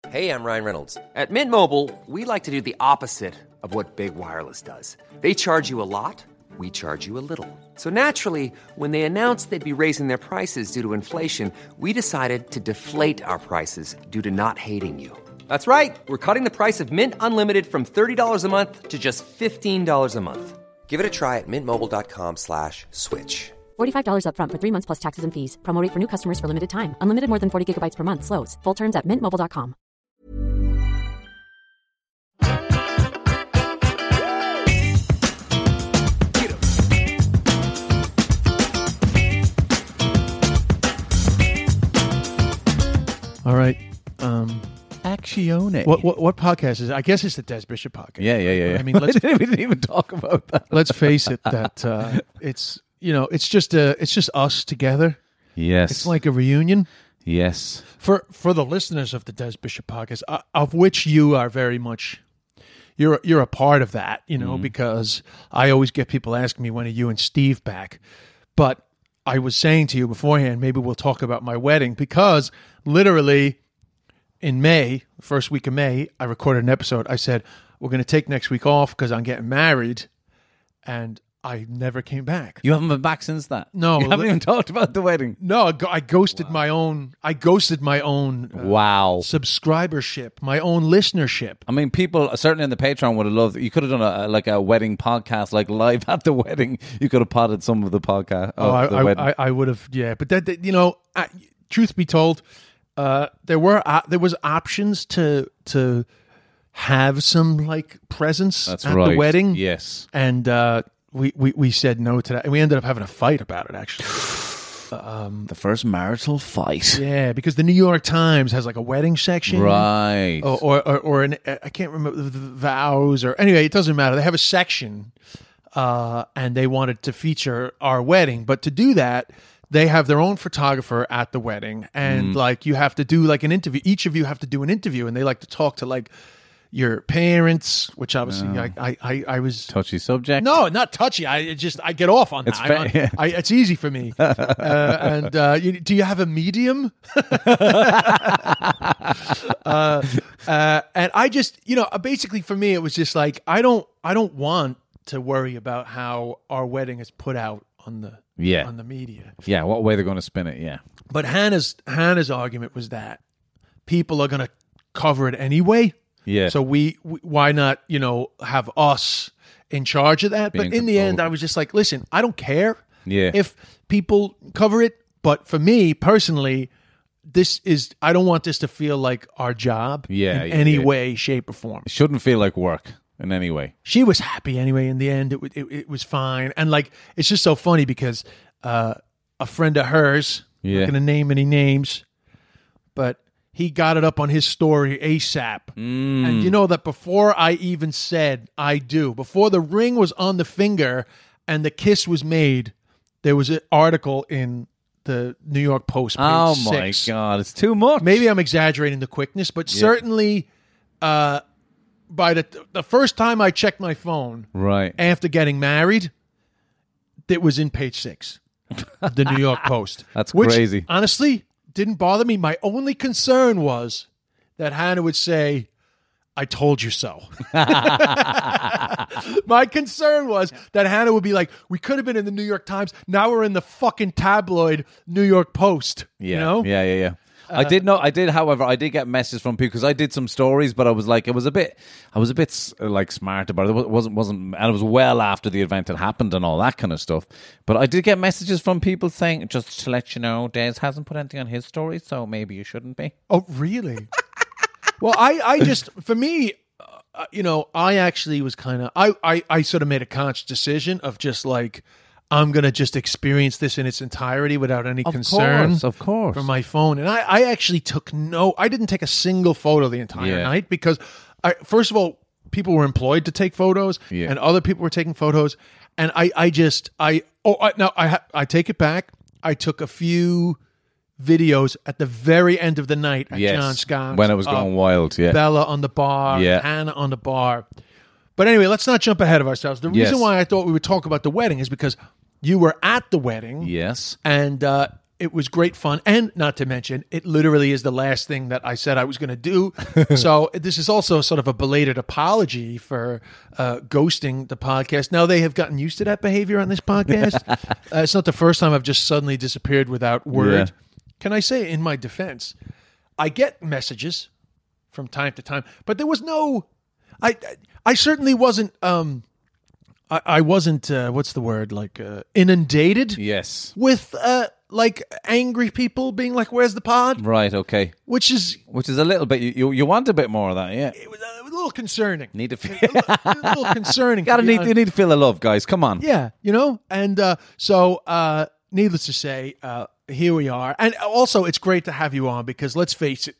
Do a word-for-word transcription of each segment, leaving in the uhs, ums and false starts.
Hey, I'm Ryan Reynolds. At Mint Mobile, we like to do the opposite of what Big Wireless does. They charge you a lot, we charge you a little. So naturally, when they announced they'd be raising their prices due to inflation, we decided to deflate our prices due to not hating you. That's right. We're cutting the price of Mint Unlimited from thirty dollars a month to just fifteen dollars a month. Give it a try at mintmobile.com slash switch. forty-five dollars up front for three months plus taxes and fees. Promo rate for new customers for limited time. Unlimited more than forty gigabytes per month. Slows full terms at mint mobile dot com. All right. Um, Accione. what, what what podcast is it? I guess it's the Des Bishop podcast. Yeah, yeah, yeah. yeah. I mean, let's we didn't even talk about that. let's face it that uh, it's you know it's just a it's just us together. Yes. It's like a reunion yes. for for the listeners of the Des Bishop podcast, uh, of which you are very much. You're you're a part of that, you know, because I always get people asking me when are you and Steve back, but I was saying to you beforehand, maybe we'll talk about my wedding because literally in May, first week of May, I recorded an episode. I said, we're going to take next week off because I'm getting married. And I never came back. You haven't been back since that? No. You haven't even talked about the wedding? No, I, go- I ghosted wow. my own, I ghosted my own uh, wow. subscribership, my own listenership. I mean, people, certainly in the Patreon would have loved, you could have done a, like a wedding podcast, like live at the wedding. You could have potted some of the podcast. Oh, I, the I, wedding. I, I would have, yeah. But that, that you know, I, truth be told, uh, there were uh, there was options to to have some like presence That's at right. the wedding. Yes, and uh, we, we we said no to that, and we ended up having a fight about it. Actually, um, the first marital fight. Yeah, because the New York Times has like a wedding section, right? Or or, or, or an I can't remember the vows or anyway, it doesn't matter. They have a section, uh, and they wanted to feature our wedding, but to do that. They have their own photographer at the wedding, and mm. like you have to do like an interview. Each of you have to do an interview, and they like to talk to like your parents, which obviously no. I, I, I, I was touchy subject. No, not touchy. I just I get off on that. It's, fair, I, yeah. I, it's easy for me. uh, and uh, you, do you have a medium? uh, uh, and I just you know basically for me it was just like I don't I don't want to worry about how our wedding is put out on the. Yeah. on the media. Yeah, what way they're going to spin it, yeah. But Hannah's Hannah's argument was that people are going to cover it anyway. Yeah. So we, we why not, you know, have us in charge of that? Being but in the controlled. end, I was just like, listen, I don't care yeah. if people cover it. But for me personally, this is, I don't want this to feel like our job yeah, in any yeah. way, shape, or form. It shouldn't feel like work. In any way, she was happy anyway. In the end, it it, it was fine, and like it's just so funny because uh, a friend of hers, yeah. not going to name any names, but he got it up on his story ASAP, mm. and you know that before I even said I do, before the ring was on the finger and the kiss was made, there was an article in the New York Post. Page oh six. my God, it's too much. Maybe I'm exaggerating the quickness, but yeah. certainly. Uh, By the the first time I checked my phone, right after getting married, it was in page six, of the New York Post. That's which, crazy. Honestly, didn't bother me. My only concern was that Hannah would say, "I told you so." My concern was that Hannah would be like, "We could have been in the New York Times. Now we're in the fucking tabloid New York Post." Yeah, you know? yeah, yeah, yeah. I did know. I did, however, I did get messages from people because I did some stories, but I was like, it was a bit, I was a bit like smart about it. It wasn't, wasn't, and it was well after the event had happened and all that kind of stuff. But I did get messages from people saying, just to let you know, Des hasn't put anything on his story, so maybe you shouldn't be. Oh, really? Well, I, I just, for me, uh, you know, I actually was kind of, I, I, I sort of made a conscious decision of just like, I'm going to just experience this in its entirety without any of concern. Course, of course. From my phone. And I, I actually took no, I didn't take a single photo the entire yeah. night because, I, first of all, people were employed to take photos yeah. and other people were taking photos. And I, I just, I, oh, I, now I, ha- I take it back. I took a few videos at the very end of the night at yes. John Scott's. When it was going wild, yeah. Bella on the bar, yeah. Hannah on the bar. But anyway, let's not jump ahead of ourselves. The reason yes. why I thought we would talk about the wedding is because you were at the wedding. Yes. And uh, it was great fun. And not to mention, it literally is the last thing that I said I was going to do. So this is also sort of a belated apology for uh, ghosting the podcast. Now they have gotten used to that behavior on this podcast. uh, it's not the first time I've just suddenly disappeared without word. Yeah. Can I say, in my defense, I get messages from time to time, but there was no, I, I certainly wasn't, um, I, I wasn't, uh, what's the word, like uh, inundated Yes. with uh, like angry people being like, "Where's the pod?" Right. Okay. Which is, Which is a little bit. You you, you want a bit more of that, yeah. it was, uh, it was a little concerning. Need to feel. a, little, a little concerning. Gotta to be need. honest. You need to feel the love, guys. Come on. Yeah, you know, and uh, so uh, needless to say, uh, here we are, and also it's great to have you on because let's face it,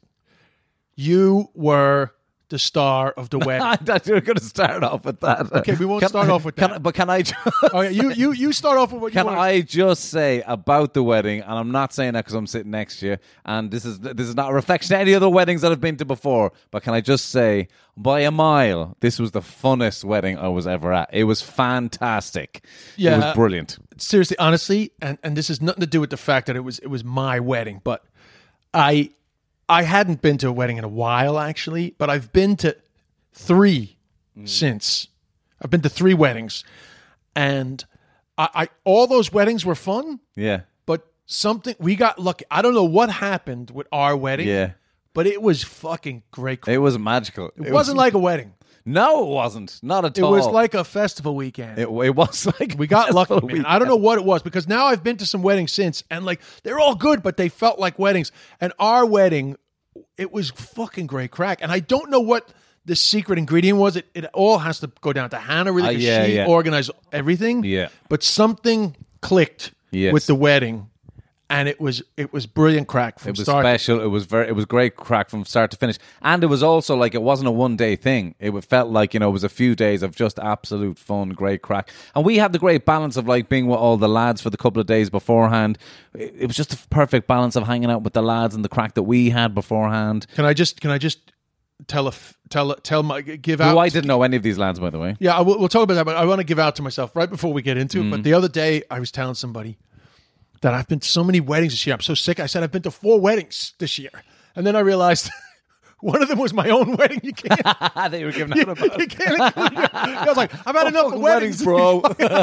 you were the star of the wedding. I thought you were going to start off with that. Okay, we won't Can start I- off with can that. I- But can I just, Oh, yeah, you you you start off with what you can want. I just say about the wedding, and I'm not saying that because I'm sitting next to you, and this is this is not a reflection of any other weddings that I've been to before, but can I just say, by a mile, this was the funnest wedding I was ever at. It was fantastic. Yeah. It was brilliant. Seriously, honestly, and, and this has nothing to do with the fact that it was it was my wedding, but I I hadn't been to a wedding in a while actually, but I've been to three since. I've been to three weddings, and I, I all those weddings were fun, Yeah. but something we got lucky. I don't know what happened with our wedding, Yeah. but it was fucking great. It, It was magical. It, wasn't like a wedding. No, it wasn't. Not at It all. was like a festival weekend. It, it was like We got lucky, festival man. I don't know weekend. what it was because now I've been to some weddings since, and like they're all good, but they felt like weddings. And our wedding, it was fucking great crack. And I don't know what the secret ingredient was. It, it all has to go down to Hannah, really, Uh, 'cause yeah, she yeah. organized everything. Yeah. But something clicked Yes. with the wedding, and it was it was brilliant crack from It was start. special. It was very. It was great crack from start to finish, and it was also like it wasn't a one day thing. It felt like you know it was a few days of just absolute fun, great crack. And we had the great balance of like being with all the lads for the couple of days beforehand. It, it was just a perfect balance of hanging out with the lads and the crack that we had beforehand. Can I just can I just tell a f- tell tell my give out? Who I didn't know any of these lads, by the way. Yeah, I will, we'll talk about that, but I want to give out to myself right before we get into it. Mm. But the other day, I was telling somebody that I've been to so many weddings this year. I'm so sick. I said I've been to four weddings this year. And then I realized one of them was my own wedding. You can't, They were giving you, out about you can't include your, I was like, I've had enough of fucking weddings. weddings, bro.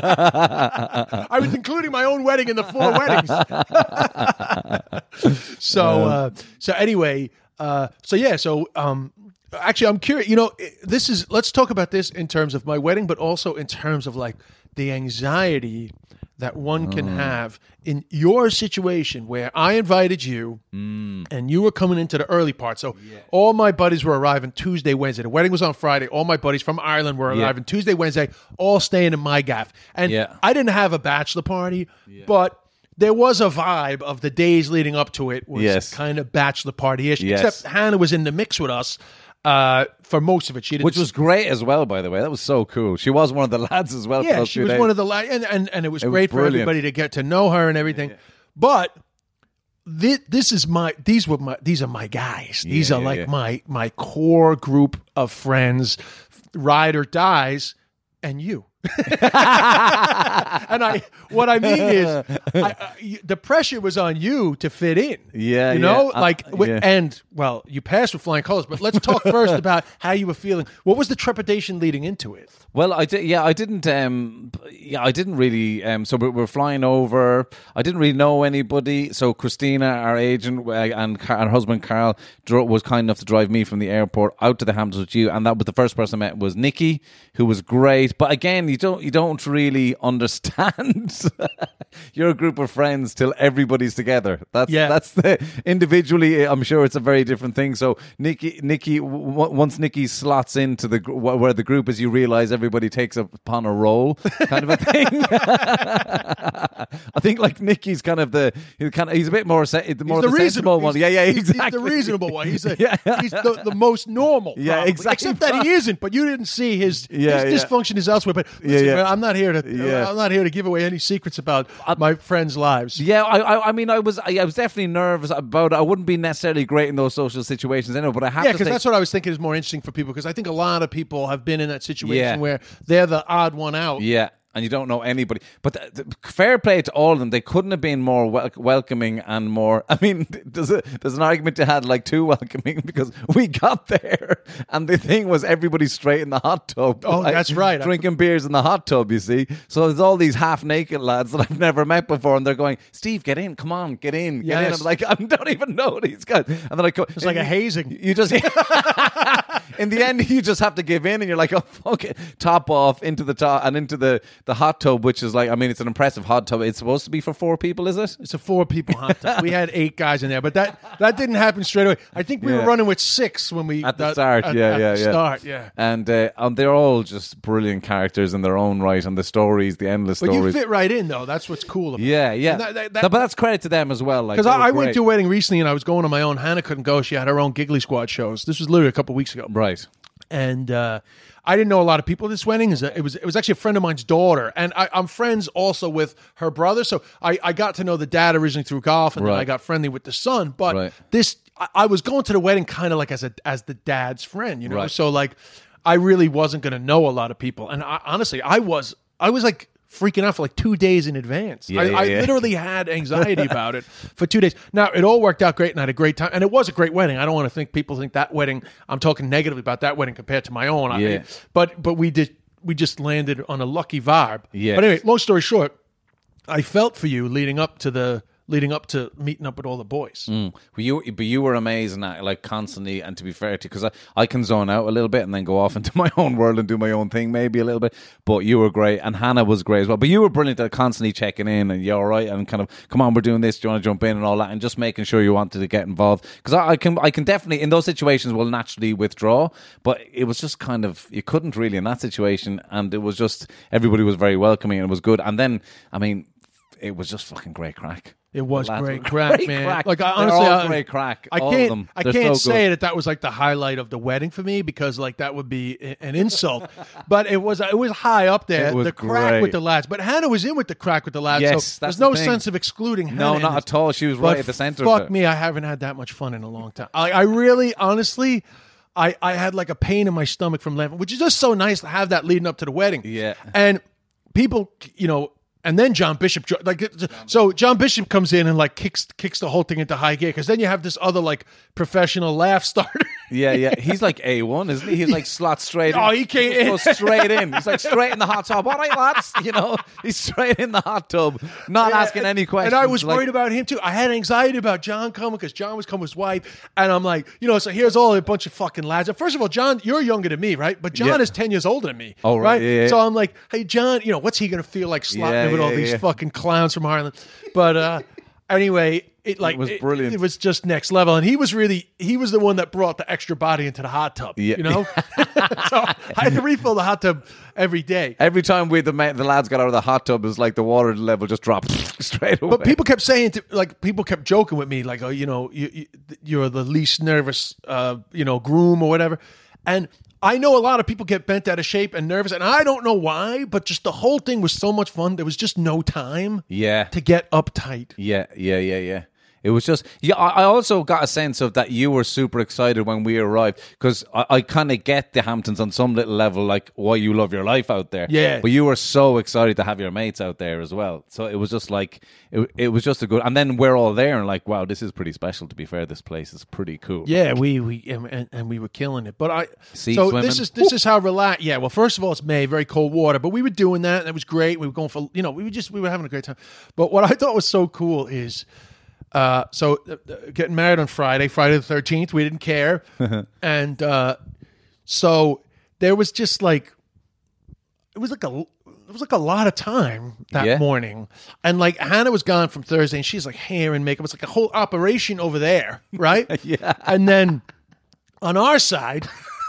I was including my own wedding in the four weddings. so, uh, so anyway, uh, so yeah, so um, actually, I'm curious. You know, this is. Let's talk about this in terms of my wedding, but also in terms of like the anxiety that one can have in your situation where I invited you and you were coming into the early part. So all my buddies were arriving Tuesday, Wednesday. The wedding was on Friday. All my buddies from Ireland were Yeah. arriving Tuesday, Wednesday, all staying in my gaff. And Yeah. I didn't have a bachelor party, but there was a vibe of the days leading up to it was Yes. kind of bachelor party-ish. Yes. Except Hannah was in the mix with us uh, for most of it. She didn't Which was great as well, by the way. That was so cool. She was one of the lads as well. for yeah, those she few was days. one of the la- and, and and it was It was great for brilliant. everybody to get to know her and everything. But this, this is my these were my these are my guys. These Yeah, are yeah, like yeah. my my core group of friends, ride or dies, and you. And I, what I mean is, I, uh, you- the pressure was on you to fit in. Yeah, you know, yeah. like, Uh, wi- yeah. and well, you passed with flying colors. But let's talk first about how you were feeling. What was the trepidation leading into it? Well, I did. Yeah, I didn't. Um, yeah, I didn't really. Um, so we we're flying over. I didn't really know anybody. So Christina, our agent, uh, and Car- her husband Carl dro- was kind enough to drive me from the airport out to the Hamptons with you, and that was the first person I met was Nikki, who was great. But again, you don't you don't really understand your group of friends till everybody's together. That's Yeah. that's the individually. I'm sure it's a very different thing. So Nikki, Nikki, w- once Nikki slots into the gr- where the group is, you realize everybody takes upon a role, kind of a thing. I think like Nikki's kind of the he's kind of he's a bit more se- the more He's the, sensible one. he's- Yeah, yeah, he's- exactly. He's the reasonable one. He's, a, Yeah. he's the, the most normal. Yeah, probably. exactly. Except that he isn't, but you didn't see his, Yeah, his yeah. dysfunction is elsewhere. But listen, yeah. man, I'm not here to Yeah. I'm not here to give away any secrets about my friends' lives. Yeah, I, I, I mean, I was, I, I was definitely nervous about it. I wouldn't be necessarily great in those social situations anyway. But I have Yeah, to because say, that's what I was thinking is more interesting for people. Because I think a lot of people have been in that situation Yeah. where they're the odd one out. yeah. and you don't know anybody. But the, the, fair play to all of them. They couldn't have been more wel- welcoming and more. I mean, there's a, there's an argument to had like too welcoming because we got there and the thing was everybody straight in the hot tub. Oh, like, that's right. Drinking beers in the hot tub. You see, so there's all these half naked lads that I've never met before, and they're going, "Steve, get in, come on, get in, get Yes. in." I'm like, I don't even know these guys, and then I go, It's like a hazing. You just in the end, you just have to give in, and you're like, "Oh fuck it," top off into the top and into the the hot tub, which is like, I mean, it's an impressive hot tub. It's supposed to be for four people, is it? It's a four people hot tub. We had eight guys in there, but that that didn't happen straight away. I think we Yeah. were running with six when we At the that- start, at- yeah, at yeah, the yeah. Start, yeah. And uh, and they're all just brilliant characters in their own right, and the stories, the endless But you stories. fit right in, though. That's what's cool about it. Yeah, yeah. And that- that- that- but that's credit to them as well. Like, Because they I, were I went great. to a wedding recently and I was going on my own. Hannah couldn't go. She had her own Giggly Squad shows. This was literally a couple of weeks ago. Right. And uh, I didn't know a lot of people at this wedding. It was, it was it was actually a friend of mine's daughter. And I, I'm friends also with her brother. So I, I got to know the dad originally through golf, and then Right. I got friendly with the son. But Right. this, I, I was going to the wedding kind of like as a as the dad's friend, you know? Right. So like I really wasn't going to know a lot of people. And I, honestly, I was I was like freaking out for like two days in advance. Yeah, I, yeah, I yeah. literally had anxiety about it for two days. Now, it all worked out great and I had a great time. And it was a great wedding. I don't want to think people think that wedding, I'm talking negatively about that wedding compared to my own. I- Yeah. but but we did, we just landed on a lucky vibe. Yes. But anyway, long story short, I felt for you leading up to the, leading up to meeting up with all the boys. Mm. But you, but you were amazing at like constantly, and to be fair to you, because I, I can zone out a little bit and then go off into my own world and do my own thing maybe a little bit. But you were great, and Hannah was great as well. But you were brilliant at constantly checking in and you're all right, and kind of, come on, we're doing this. Do you want to jump in and all that, and just making sure you wanted to get involved. Because I, I can, I can definitely in those situations will naturally withdraw, but it was just kind of you couldn't really in that situation, and it was just everybody was very welcoming and it was good. And then I mean, it was just fucking great crack. It was The lads great were crack, great man. crack. Like I, They're honestly, all I, great crack. I all of can't, them. I They're can't so good. say that that was like the highlight of the wedding for me because like that would be a- an insult. But it was, it was high up there. It was the crack great. with the lads, but Hannah was in with the crack with the lads. Yes, so that's there's no the thing. sense of excluding Hannah. No, in not this. at all. She was But right at the center fuck of it. me, I haven't had that much fun in a long time. I, I really, honestly, I, I had like a pain in my stomach from laughing, which is just so nice to have that leading up to the wedding. Yeah. And people, you know, and then John Bishop, jo- like, so John Bishop comes in and like kicks kicks the whole thing into high gear because then you have this other like professional laugh starter. Yeah, yeah. He's like A one, isn't he? He's like slot straight in. Oh, he came in. Goes straight in. He's like straight in the hot tub. All right, lads. You know, he's straight in the hot tub, not Yeah, asking and- any questions. And I was like, worried about him too. I had anxiety about John coming because John was coming with his wife. And I'm like, you know, so here's all a bunch of fucking lads. And first of all, John, you're younger than me, right? But John Yeah. is ten years older than me. Oh, right. Yeah, yeah. So I'm like, hey, John, you know, what's he going to feel like slotting Yeah, in with all yeah, these yeah. fucking clowns from Ireland? But uh, anyway, it like It was brilliant. It, was just next level. And he was really, he was the one that brought the extra body into the hot tub, Yeah. you know? So I had to refill the hot tub every day. every time we the ma- the lads got out of the hot tub, it was like the water level just dropped straight away. But people kept saying, to, like, people kept joking with me, like, oh, you know, you, you, you're the least nervous, uh, you know, groom or whatever. And I know a lot of people get bent out of shape and nervous, and I don't know why, but just the whole thing was so much fun. There was just no time yeah, to get uptight. yeah, yeah, yeah, yeah. It was just, yeah, I I also got a sense of that you were super excited when we arrived because I, I kind of get the Hamptons on some little level, like why you love your life out there. Yeah. But you were so excited to have your mates out there as well. So it was just like, it, it was just a good, and then we're all there and like, wow, this is pretty special to be fair. This place is pretty cool. Yeah, we we and, and- and we were killing it. But I Sea so swimming. this is this is how relaxed. Yeah, well, first of all, it's May, very cold water, but we were doing that, and it was great. We were going for, you know, we were just we were having a great time. But what I thought was so cool is. Uh, so uh, uh, getting married on Friday, Friday the thirteenth, we didn't care. And uh, so there was just like, it was like a, it was like a lot of time that Yeah. morning. And like Hannah was gone from Thursday and she's like hair and makeup. It's like a whole operation over there. Right. Yeah. And then on our side,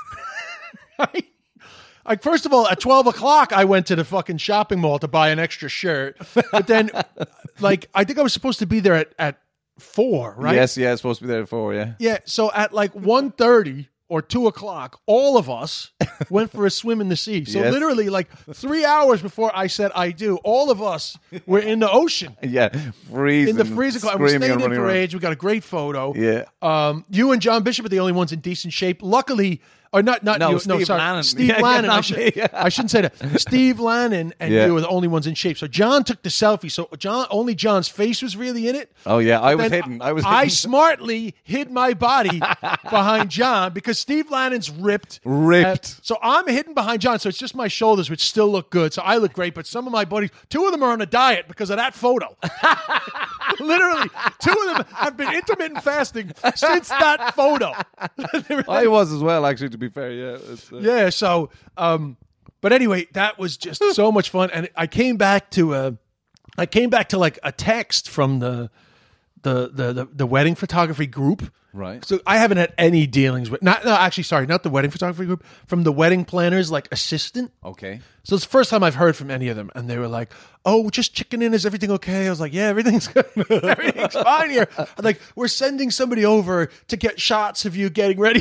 right? Like, first of all, at twelve o'clock, I went to the fucking shopping mall to buy an extra shirt. But then, like, I think I was supposed to be there at, at four, right? Yes, yeah, it's supposed to be there at four, yeah. Yeah. So at like one thirty or two o'clock, all of us went for a swim in the sea. So Yes. literally, like three hours before I said I do, all of us were in the ocean. Yeah, freezing. In the freezing cold. And we screaming stayed and in running for around. age. We got a great photo. Yeah. Um, you and John Bishop are the only ones in decent shape. Luckily, or not, not No, you, no, Steve sorry, Lannon. Steve Yeah, yeah, Lannon. not I, should, me, yeah. I shouldn't say that. Steve Lannon and Yeah. you were the only ones in shape. So John took the selfie. So John, only John's face was really in it. Oh yeah, I was Then hidden. I was. I hidden. smartly hid my body behind John because Steve Lannon's ripped. Ripped. Uh, so I'm hidden behind John. So it's just my shoulders, which still look good. So I look great. But some of my buddies, two of them are on a diet because of that photo. Literally, two of them have been intermittent fasting since that photo. I was as well, actually. To be fair, yeah. It's, uh, Yeah. So, um, but anyway, that was just so much fun, and I came back to a, I came back to like a text from the, the the the, the wedding photography group. Right. So I haven't had any dealings with not no actually sorry not the wedding photography group, from the wedding planner's like assistant. Okay. So it's the first time I've heard from any of them, and they were like, "Oh, just checking in. Is everything okay?" I was like, "Yeah, everything's good. Everything's fine here." I'm like, "We're sending somebody over to get shots of you getting ready."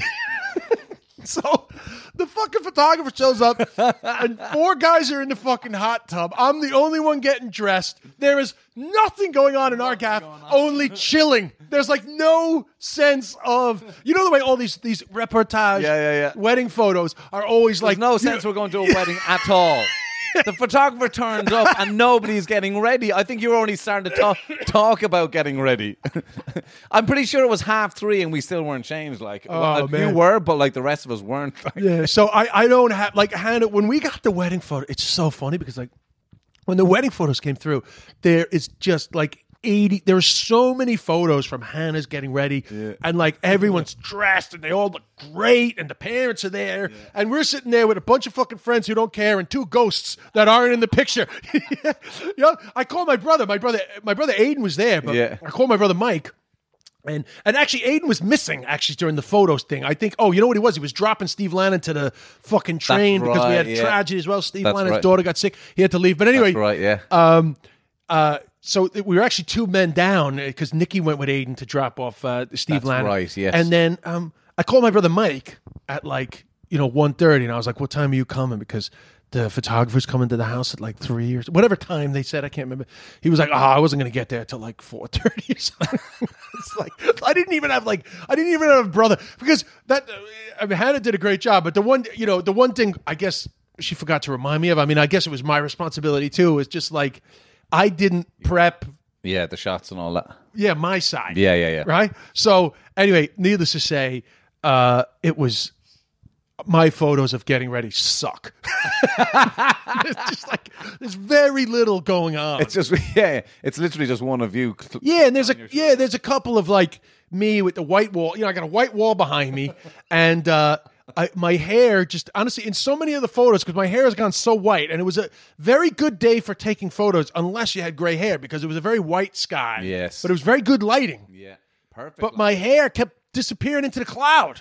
So the fucking photographer shows up, and four guys are in the fucking hot tub. I'm the only one getting dressed. There is nothing going on in our gaff, only chilling. There's like no sense of, you know, the way all these these reportage Yeah, yeah, yeah. wedding photos are always There's like no you sense know, we're going to a wedding at all. The photographer turns up and nobody's getting ready. I think you're only starting to talk, talk about getting ready. I'm pretty sure it was half three and we still weren't changed. Like, Oh, well, man. you were, but like the rest of us weren't. Yeah, so I, I don't have like Hannah. When we got the wedding photo, it's so funny because like when the wedding photos came through, there is just like eighty. There are so many photos from Hannah's getting ready, and like everyone's dressed and they all look great, and the parents are there, and we're sitting there with a bunch of fucking friends who don't care and two ghosts that aren't in the picture. You know, I called my brother. My brother, my brother Aiden was there, but Yeah. I called my brother Mike. And and actually, Aiden was missing actually during the photos thing. I think. Oh, you know what he was? He was dropping Steve Lannon to the fucking train because we right, had yeah. tragedy as well. Steve That's Lannon's right. daughter got sick. He had to leave. But anyway, That's right, yeah. Um, uh, so it- we were actually two men down because Nikki went with Aiden to drop off uh, Steve That's Lannon. right, yes. And then um, I called my brother Mike at like you know one thirty, and I was like, "What time are you coming?" Because the photographer's coming to the house at like three or whatever time they said. I can't remember. He was like, "Oh, I wasn't going to get there till like four thirty or something." It's like I didn't even have like I didn't even have a brother because that. I mean, Hannah did a great job, but the one you know the one thing I guess she forgot to remind me of. I mean, I guess it was my responsibility too. Is just like I didn't prep. Yeah, the shots and all that. Yeah, my side. Yeah, yeah, yeah. Right. So anyway, needless to say, uh, it was. My photos of getting ready suck. It's just like there's very little going on. It's just, yeah, it's literally just one of you. yeah, and there's a yeah, there's a couple of like me with the white wall. You know, I got a white wall behind me, and uh, I, my hair just honestly in so many of the photos because my hair has gone so white, and it was a very good day for taking photos unless you had gray hair because it was a very white sky. Yes. but it was very good lighting. Yeah, perfect. But my hair kept disappearing into the cloud.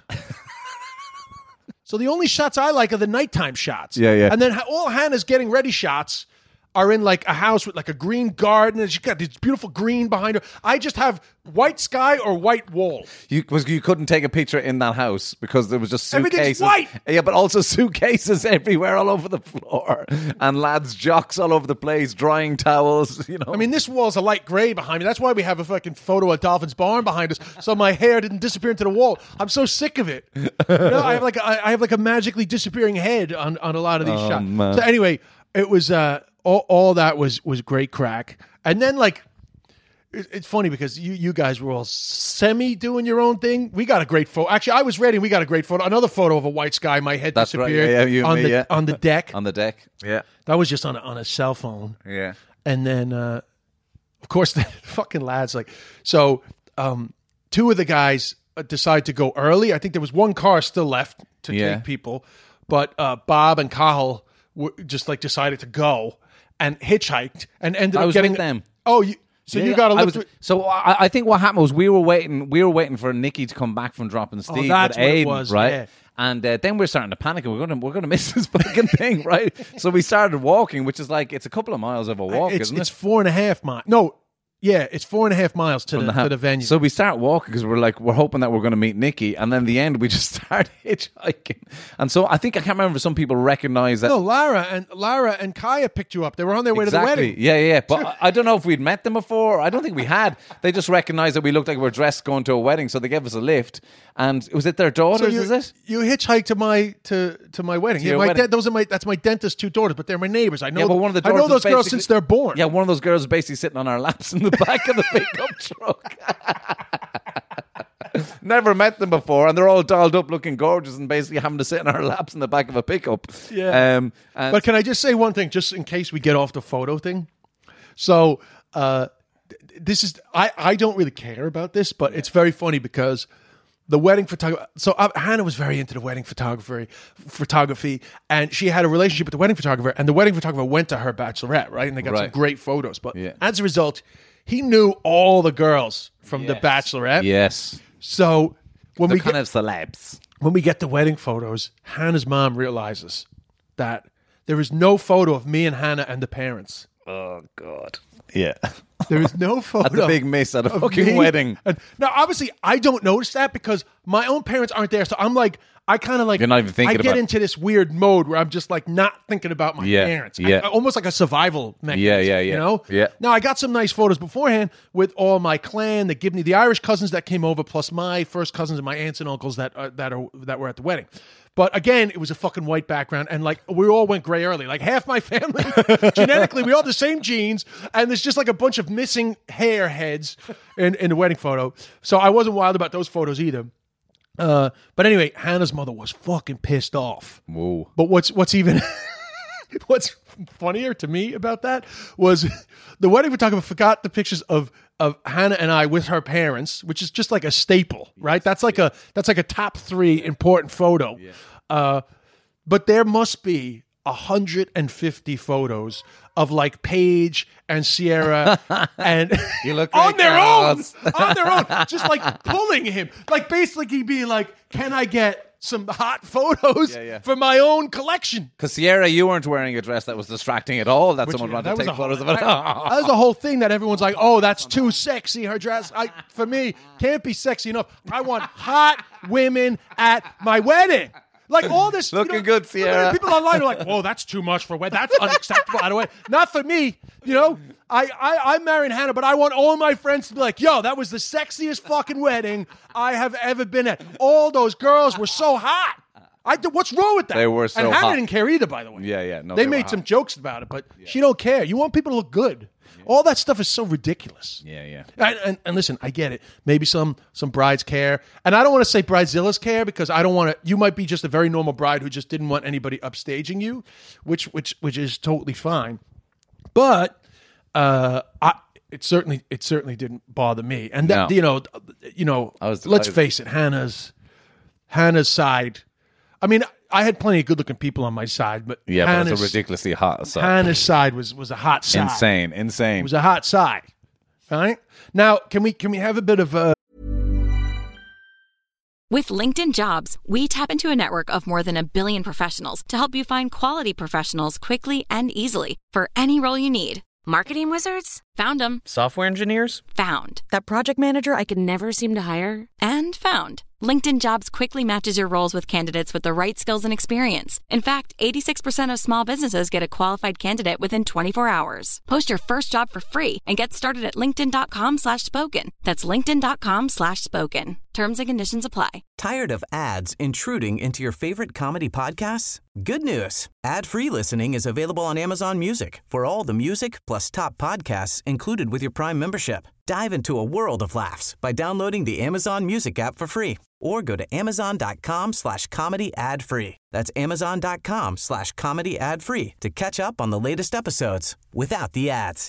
So the only shots I like are the nighttime shots. Yeah, yeah. And then ha- all Hannah's getting ready shots are in like a house with like a green garden, and she's got this beautiful green behind her. I just have white sky or white wall. You was you couldn't take a picture in that house because there was just Everything's suitcases. white. Yeah, but also suitcases everywhere, all over the floor, and lads' jocks all over the place, drying towels. You know, I mean, this wall's a light gray behind me. That's why we have a fucking photo of Dolphin's barn behind us, so my hair didn't disappear into the wall. I'm so sick of it. You know, I have like a, I have like a magically disappearing head on, on a lot of these Oh, shots. man. So anyway, it was uh, all, all that was was great crack, and then like. it- It's funny because you, you guys were all semi doing your own thing. We got a great photo. Actually, I was ready. We got a great photo. Another photo of a white sky. My head That's right. disappeared Yeah, yeah, you and on me, the yeah. on the deck. on the deck. Yeah, That was just on a, on a cell phone. yeah. And then, uh, of course, the fucking lads like so. Um, two of the guys uh, decide to go early. I think there was one car still left to Yeah. take people, but uh, Bob and Cahill were just like decided to go and hitchhiked and ended I up was getting with them. Oh, you, so Yeah, you got a I lift. was- so I, I think what happened was we were waiting. We were waiting for Nikki to come back from dropping Steve. that's with what it Aiden, was, right? yeah. And uh, then we're starting to panic. We're gonna we're gonna miss this fucking thing, right? So we started walking, which is like it's a couple of miles of a walk, it's isn't it's it? four and a half miles. No, Yeah, it's four and a half miles to, the, the to the venue. So we start walking because we're like, we're hoping that we're going to meet Nikki. And then in the end, we just start hitchhiking. And so I think, I can't remember if some people recognize that. no, Lara and Lara and Kaya picked you up. They were on their way Exactly. to the wedding. Yeah, yeah, yeah. But I- I don't know if we'd met them before. I don't think we had. They just recognized that we looked like we were dressed going to a wedding. So they gave us a lift. And was it their So daughters, you, is it? you hitchhiked to my to to my wedding. To Yeah, your my wedding. de- those are my that's my dentist's two daughters, but they're my neighbors. I know. Yeah, but one of the I know daughters those was girls basically- since they're born. Yeah, one of those girls is basically sitting on our laps in the back of the pickup truck. Never met them before, and they're all dolled up looking gorgeous and basically having to sit in our laps in the back of a pickup. Yeah. Um, and But can I just say one thing, just in case we get off the photo thing? So uh, th- this is I, I don't really care about this, but it's very funny because the wedding photographer. So uh, Hannah was very into the wedding photography, photography, and she had a relationship with the wedding photographer, and the wedding photographer went to her bachelorette, right? And they got some Right. great photos. But Yeah. as a result, he knew all the girls from the Yes. bachelorette. yes, So when they're we kind get, of celebs. when we get the wedding photos, Hannah's mom realizes that there is no photo of me and Hannah and the parents. Oh God. Yeah. There is no photo. That's a big miss at a of fucking me. wedding. And now, obviously, I don't notice that because my own parents aren't there. So I'm like, I kind of like, You're not even thinking I get about- into this weird mode where I'm just like not thinking about my Yeah, parents. yeah. I- almost like a survival mechanism. Yeah, yeah, yeah. You know? Yeah. Now, I got some nice photos beforehand with all my clan, the Gibney, the Irish cousins that came over, plus my first cousins and my aunts and uncles that are, that are that were at the wedding. But again, it was a fucking white background, and like we all went gray early. Like half my family, genetically, we all have the same genes, and there's just like a bunch of missing hair heads in, in the wedding photo. So I wasn't wild about those photos either. Uh, but anyway, Hannah's mother was fucking pissed off. Whoa. But what's what's even what's funnier to me about that was the wedding photographer forgot the pictures of of Hannah and I with her parents, which is just like a staple, right? That's like a that's like a top three important photo. Uh, but there must be one hundred fifty photos of like Paige and Sierra and You look on great, their own, girls. on their own, just like pulling him, like basically being like, "Can I get some hot photos Yeah, yeah. for my own collection?" Because Sierra, you weren't wearing a dress that was distracting at all. That Which, someone yeah, wanted that to was take a photos whole, of it. that, that was the whole thing that everyone's like, "Oh, that's too sexy." Her dress, I for me, can't be sexy enough. I want hot women at my wedding. Like all this, you Looking know, good, Sierra. People online are like, "Whoa, that's too much for a wedding. That's unacceptable at a wedding." Not for me. You know, I, I I'm marrying Hannah, but I want all my friends to be like, "Yo, that was the sexiest fucking wedding I have ever been at. All those girls were so hot." I did, what's wrong with that? They were so and Hannah hot. didn't care either, by the way. Yeah, yeah, no, they, they were made hot. some jokes about it, but she don't care. You want people to look good. All that stuff is so ridiculous. Yeah, yeah. And, and, and listen, I get it. Maybe some some brides care, and I don't want to say bridezillas care because I don't want to. You might be just a very normal bride who just didn't want anybody upstaging you, which which which is totally fine. But uh, I, it certainly it certainly didn't bother me. And that No. you know you know I was- let's I- face it, Hannah's Hannah's side. I mean, I had plenty of good-looking people on my side, but Yeah, but Hannah's, it's a ridiculously hot side. Hannah's side was was a hot side. Insane, It insane. was a hot side. All right. Now, can we can we have a bit of uh With LinkedIn Jobs, we tap into a network of more than a billion professionals to help you find quality professionals quickly and easily for any role you need. Marketing wizards? Found them. Software engineers? Found. That project manager I could never seem to hire? And found. LinkedIn Jobs quickly matches your roles with candidates with the right skills and experience. In fact, eighty-six percent of small businesses get a qualified candidate within twenty-four hours. Post your first job for free and get started at linkedin.com slash spoken. That's linkedin.com slash spoken. Terms and conditions apply. Tired of ads intruding into your favorite comedy podcasts? Good news. Ad-free listening is available on Amazon Music for all the music plus top podcasts included with your Prime membership. Dive into a world of laughs by downloading the Amazon Music app for free or go to amazon.com slash comedy ad free. That's amazon.com slash comedy ad free to catch up on the latest episodes without the ads.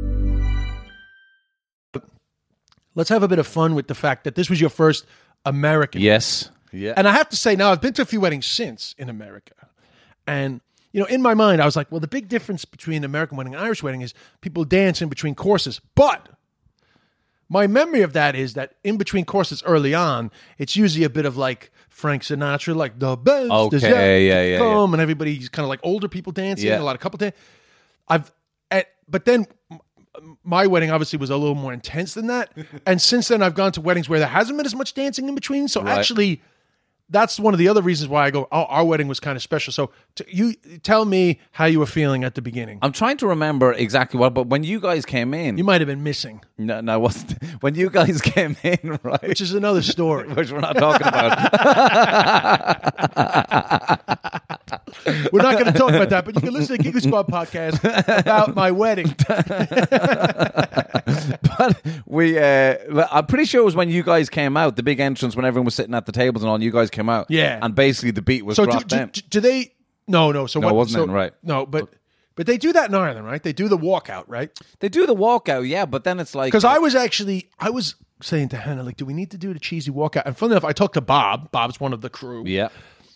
let's have a bit of fun with the fact that this was your first American. Yes. Yeah. And I have to say now I've been to a few weddings since in America. And you know, in my mind I was like, well, the big difference between an American wedding and an Irish wedding is people dance in between courses. But my memory of that is that in between courses early on, it's usually a bit of like Frank Sinatra, like the best Okay, is yet to yeah, yeah, come, yeah. and everybody's kind of like older people dancing, Yeah. a lot of couple dance. I've, eh, but then my wedding obviously was a little more intense than that. And since then, I've gone to weddings where there hasn't been as much dancing in between. So Right. actually, that's one of the other reasons why I go, oh, our wedding was kind of special. So t- you tell me how you were feeling at the beginning. I'm trying to remember exactly what, but when you guys came in, You might have been missing, no, no, it wasn't. When you guys came in, right? which is another story. which we're not talking about. We're not going to talk about that, but you can listen to the Geekly Squad podcast about my wedding. But we, uh, I'm pretty sure it was when you guys came out, the big entrance when everyone was sitting at the tables and all, and you guys came out. Yeah. And basically the beat was So do, dropped do, then. do, do they? No, no. So No, what? it wasn't so, in, right. No, but but they do that in Ireland, right? They do the walkout, right? They do the walkout, yeah, but then it's like... Because I was actually, I was saying to Hannah, like, do we need to do the cheesy walkout? And funny enough, I talked to Bob. Bob's one of the crew. Yeah.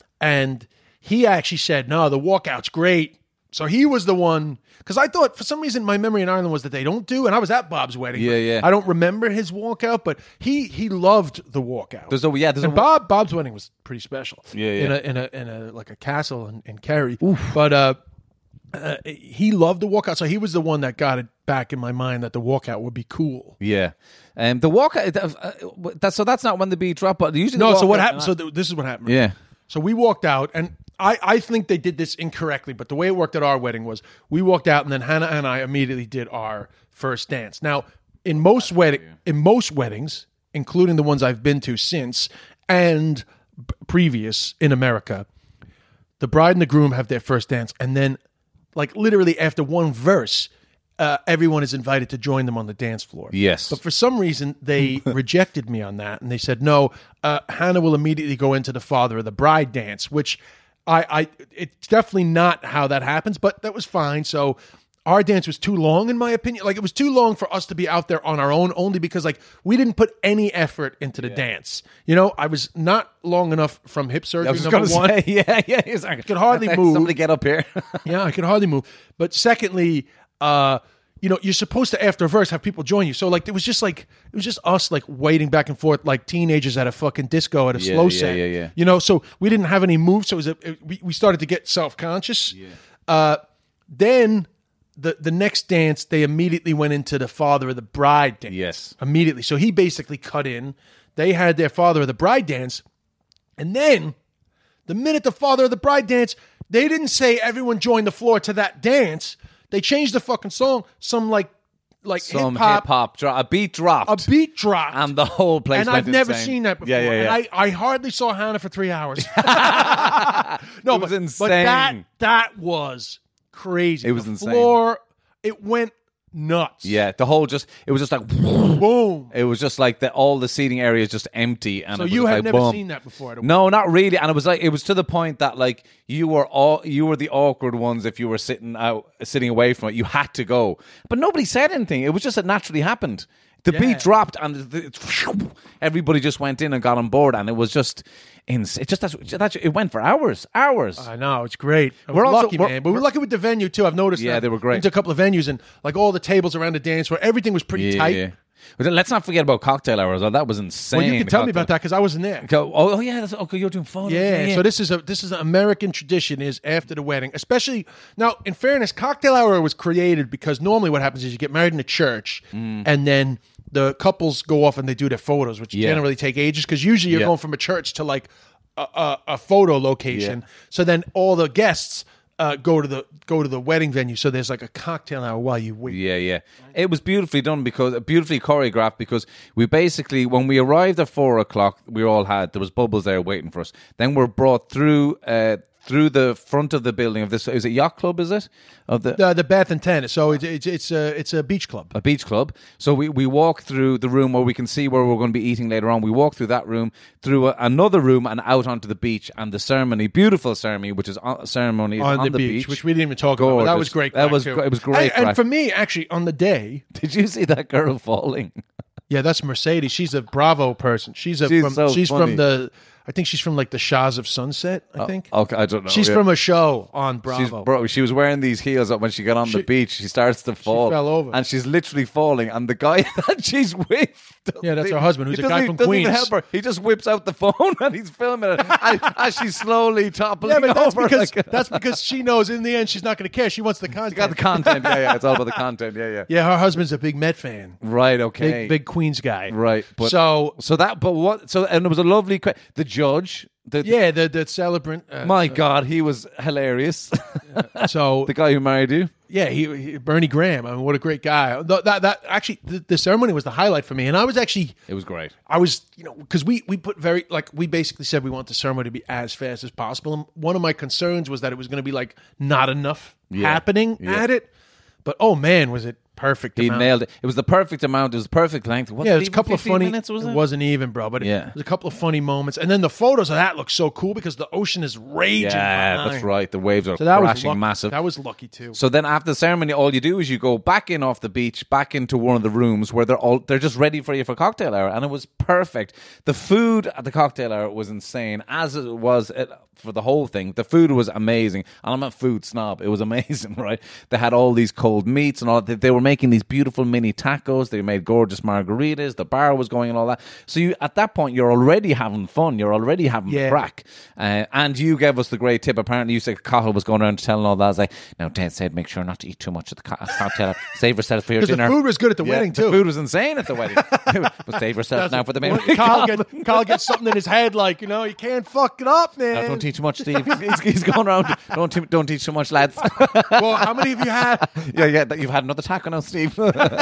And he actually said, no, the walkout's great. So he was the one, because I thought for some reason my memory in Ireland was that they don't do, and I was at Bob's wedding. Yeah, but yeah. I don't remember his walkout, but he he loved the walkout. There's a, yeah, there's and a... Bob Bob's wedding was pretty special. Yeah, In yeah. a in a in a like a castle in, in Kerry. But uh, uh, he loved the walkout, so he was the one that got it back in my mind that the walkout would be cool. Yeah. Um, the walkout... Uh, that, so that's not when the beat dropped, but usually... No, the so what walkout- happened? So th- this is what happened. Yeah. So we walked out, and I, I think they did this incorrectly, but the way it worked at our wedding was we walked out, and then Hannah and I immediately did our first dance. Now, in most wedding, in most weddings, including the ones I've been to since and b- previous in America, the bride and the groom have their first dance, and then, like literally after one verse, uh, everyone is invited to join them on the dance floor. Yes. But for some reason, they rejected me on that, and they said, no, uh, Hannah will immediately go into the father of the bride dance, which I, I, it's definitely not how that happens, but that was fine. So our dance was too long, in my opinion. Like, it was too long for us to be out there on our own, only because, like, we didn't put any effort into the dance. You know, I was not long enough from hip surgery, I was just number going one. to say, yeah, yeah. Exactly. Could hardly move. Somebody get up here. Yeah, I could hardly move. But secondly, uh, you know, you're supposed to, after a verse, have people join you. So, like, it was just like, it was just us, like, waiting back and forth like teenagers at a fucking disco at a Yeah, slow yeah, set. yeah, yeah. You know, so we didn't have any moves. So it was a, it, we, we started to get self-conscious. Yeah. Uh, then the, the next dance, they immediately went into the father of the bride dance. Yes. Immediately. So he basically cut in. They had their father of the bride dance. And then the minute the father of the bride dance, they didn't say everyone join the floor to that dance. They changed the fucking song. Some like like Some hip hop, hip hop, dro- a beat dropped. a beat dropped, And the whole place and went I've never insane. seen that before. Yeah, yeah, yeah. And I, I hardly saw Hannah for three hours. no, It was but, insane. but that that was crazy. It was the insane. Floor, it went nuts. Yeah, the whole just, it was just like, boom. it was just like the, all the seating area is just empty. And So it was you just had like, never boom. seen that before. No, not really. And it was like, it was to the point that like you were all, you were the awkward ones if you were sitting out, sitting away from it. You had to go. But nobody said anything. It was just, it naturally happened. The Yeah. beat dropped and the, the, everybody just went in and got on board. And it was just, ins- it just, that's, that's, it went for hours, hours. I know, it's great. I We're was also- lucky, we're- man. But we're lucky with the venue too. I've noticed. Yeah, that. they were great. Went to a couple of venues and like all the tables around the dance floor, everything was pretty yeah, tight. yeah. But then let's not forget about cocktail hours. Oh, that was insane. Well, you can the tell me cocktail- about that because I wasn't there. Go, oh, oh, yeah, that's, okay, you're doing photos. Yeah, so this is a this is an American tradition is after the wedding, especially now. In fairness, cocktail hour was created because normally what happens is you get married in a church, and then the couples go off and they do their photos, which Yeah. generally take ages because usually you're Yeah. going from a church to like a, a, a photo location. Yeah. So then all the guests uh, go to the go to the wedding venue. So there's like a cocktail hour while you wait. Yeah, yeah. It was beautifully done because beautifully choreographed because we basically when we arrived at four o'clock, we all had there was bubbles there waiting for us. Then we're brought through uh, through the front of the building of this. Is it yacht club? Is it of the The, the bath and tennis. So it's it's it's a it's a beach club. a beach club? So we we walk through the room where we can see where we're going to be eating later on. We walk through that room, through a, another room, and out onto the beach. And the ceremony, beautiful ceremony, which is on, ceremony is On, on, the, beach, beach, which we didn't even talk about. But that was Gorgeous. great. That crack, was too. gr- it was great And, and crack. for me, actually, on the day, Did you see that girl falling? yeah, that's Mercedes. She's a Bravo person. She's a She's from so she's funny. from the I think she's from like the Shahs of Sunset. I think. Oh, okay, I don't know. She's yeah. from a show on She's, Bravo. bro, she was wearing these heels up when she got on She- the beach. She starts to fall. fell over. And she's literally falling. And the guy that she's with... Yeah, that's her husband, who's he a guy doesn't from even- doesn't even Queens. help her. He just whips out the phone and he's filming it as, as she's slowly toppling yeah, but that's over. because like- that's because she knows in the end she's not going to care. She wants the content. She got the content. Yeah, yeah. It's all about the content. Yeah, yeah. Yeah, her husband's a big Met fan. Right, okay. Big, big Queens guy. Right. But, so, so that, but what, so, and it was a lovely, que- the judge, the, yeah, the the celebrant. Uh, my God, he was hilarious. so The guy who married you. yeah, he, he Bernie Graham. I mean, what a great guy. Th- That that actually, the, the ceremony was the highlight for me, and I was actually, It was great. I was, you know, because we we put very like we basically said we want the ceremony to be as fast as possible. And one of my concerns was that it was going to be like not enough Yeah. happening Yeah. at it, but oh man, was it perfect? He amount. nailed it. It was the perfect amount. It was the perfect length. What's Yeah, it there's a even, couple of fifteen funny. minutes, was it? wasn't even, bro, but it, Yeah. there's a couple of funny moments, and then the photos of that look so cool because the ocean is raging. Yeah, behind. that's right. The waves are So that was crashing luck- massive. That was lucky too. So then after the ceremony, all you do is you go back in off the beach, back into one of the rooms where they're all they're just ready for you for cocktail hour, and it was perfect. The food at the cocktail hour was insane, as it was uh, for the whole thing. The food was amazing, and I'm a food snob. It was amazing, right? They had all these cold meats and all. They, they were making these beautiful mini tacos. They made gorgeous margaritas. The bar was going and all that. So you at that point you're already having fun. You're already having Yeah. crack. Uh, and you gave us the great tip. Apparently, you said Cahill was going around telling all that. I was like, no, Dad said make sure not to eat too much of the co- cocktail. Save yourself for your Because the dinner. food was good at the Yeah, wedding the too. food was insane at the wedding. But save yourself now for the main. Carl, get, Carl gets something in his head like, you know, you can't fuck it up, man. No, don't teach too much, Steve. He's, he's going around. Don't te- don't teach too much, lads. Well, how many of you had? yeah, yeah. that You've had another taco now, Steve.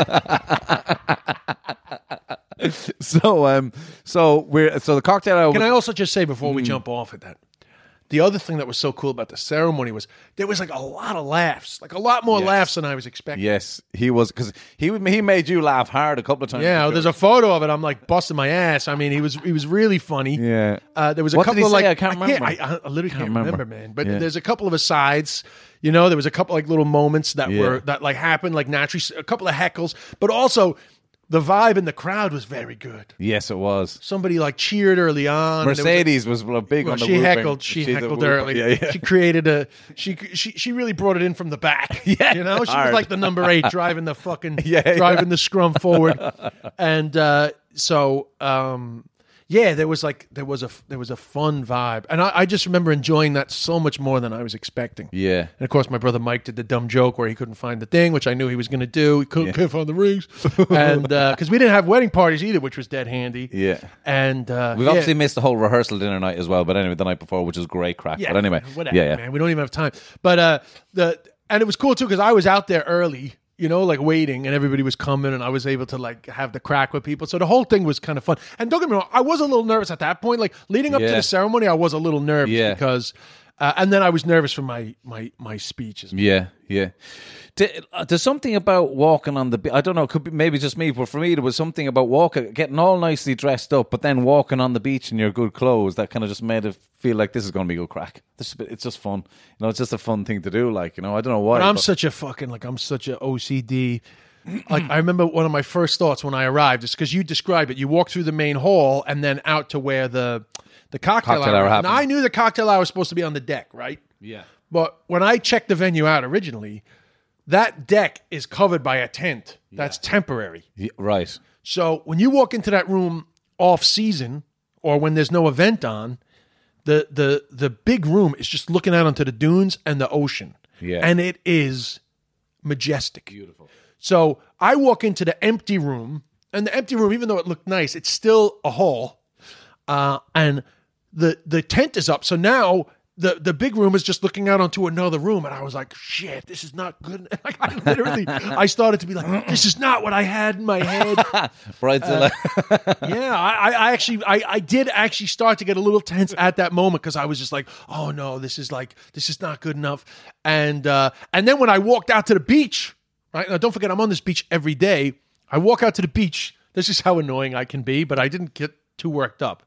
so, um, so we're so the cocktail hour. Can I also just say before Mm. we jump off at that, the other thing that was so cool about the ceremony was there was like a lot of laughs, like a lot more Yes. laughs than I was expecting. Yes, he was because he he made you laugh hard a couple of times. Yeah, there's a photo of it. I'm like busting my ass. I mean, he was he was really funny. Yeah. uh, there was a What did couple he of like say? I can't remember. I, I, I literally can't, remember. remember. man. But Yeah. there's a couple of asides. You know, there was a couple like little moments that Yeah. were that like happened like naturally. A couple of heckles, but also the vibe in the crowd was very good. Yes, it was. Somebody like cheered early on. and there was a- Mercedes was, a big Well, on the she whooping. heckled. She She's a heckled whooper. early. Yeah, yeah. She created a. She she she really brought it in from the back. Yeah, you know, she hard. was like the number eight driving the fucking Yeah, yeah. driving the scrum forward, and uh, so um, yeah, there was like there was a there was a fun vibe, and I, I just remember enjoying that so much more than I was expecting. Yeah. And of course, my brother Mike did the dumb joke where he couldn't find the thing, which I knew he was going to do. He couldn't, Yeah. couldn't find the rings, and because we didn't have wedding parties either, which was dead handy. Yeah. And uh, We've yeah. obviously missed the whole rehearsal dinner night as well, but anyway, the night before, which was great crack. Yeah, but anyway, whatever, yeah, yeah. man. We don't even have time. But uh, the and it was cool too because I was out there early, you know, like waiting, and everybody was coming, and I was able to like have the crack with people. So the whole thing was kind of fun. And don't get me wrong, I was a little nervous at that point. Like leading up to Yeah. the ceremony, I was a little nervous Yeah. because, uh, and then I was nervous for my my my speeches. Yeah, yeah. Th- uh, There's something about walking on the beach. I don't know, could be maybe just me, but for me, there was something about walking, getting all nicely dressed up, but then walking on the beach in your good clothes that kind of just made it feel like this is going to be good crack. This is, it's just fun. You know, it's just a fun thing to do. Like, you know, I don't know why. But I'm but- such a fucking like I'm such a O C D. Like I remember one of my first thoughts when I arrived is because you described it. You walk through the main hall and then out to where the the cocktail, Cocktail hour. hour And happened. I knew the cocktail hour was supposed to be on the deck, right? Yeah. But when I checked the venue out originally, that deck is covered by a tent that's temporary. Yeah, right. So when you walk into that room off season or when there's no event on, the the the big room is just looking out onto the dunes and the ocean. Yeah. And it is majestic. Beautiful. So I walk into the empty room, and the empty room, even though it looked nice, it's still a hall. Uh, and the the tent is up. So now the the big room is just looking out onto another room, and I was like, "Shit, this is not good." Like, I literally, I started to be like, "This is not what I had in my head." Bridezilla. Yeah, I, I actually, I, I did actually start to get a little tense at that moment because I was just like, "Oh no, this is like, this is not good enough." And uh, and then when I walked out to the beach, right now, don't forget, I'm on this beach every day. I walk out to the beach. This is how annoying I can be, but I didn't get too worked up.